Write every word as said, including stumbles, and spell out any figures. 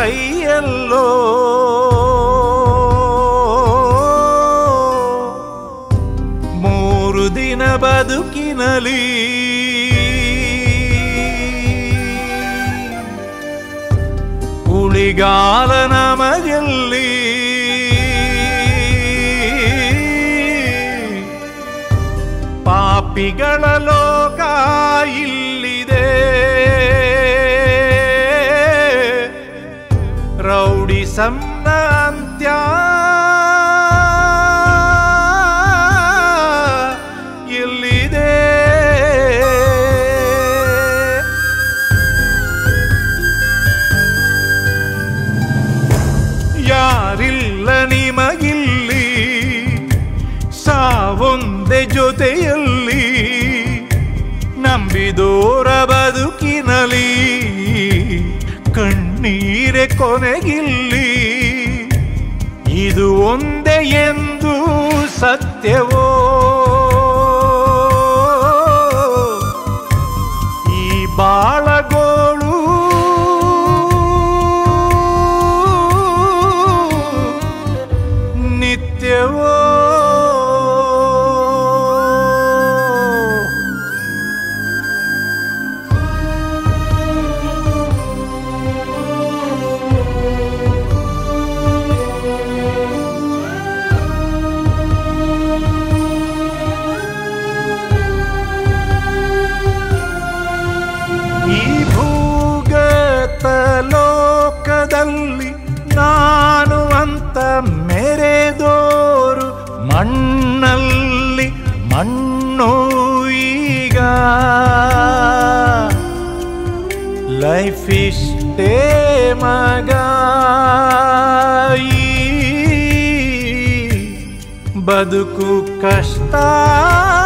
ಕೈಯಲ್ಲೋ ಮೂರು ದಿನ ಬದುಕಿನಲಿ ಉಳಿಗಾಲ ನಮಗೆಲ್ಲಿ ಪಾಪಿಗಳ ಲೋಕ ಇಲ್ಲಿದೆ ರೌಡಿ ಸಮ್ನ ಅಂತ್ಯ ಎಲ್ಲಿದೆ ಯಾರಿಲ್ಲ ನಿಮಗಿಲ್ಲಿ ಸಾವೊಂದೆ ಜೊತೆಯಲ್ಲಿ ನಂಬಿದೋರ ಬದುಕಿನಲಿ ಕಣ್ಣೀರೆ ಕೊನೆಗಿಲ್ಲಿ ಇದು ಒಂದೇ ಎಂದು ಸತ್ಯವೋ ಈ ಬಾಳಗೋಳು ನಿತ್ಯವೋ ಲೋಕದಲ್ಲಿ ನಾನು ಅಂತ ಮೆರೆದೋರು ಮಣ್ಣಲ್ಲಿ ಮಣ್ಣು ಈಗ ಲೈಫ್ ಇಷ್ಟೇ ಮಗ ಈ ಬದುಕು ಕಷ್ಟ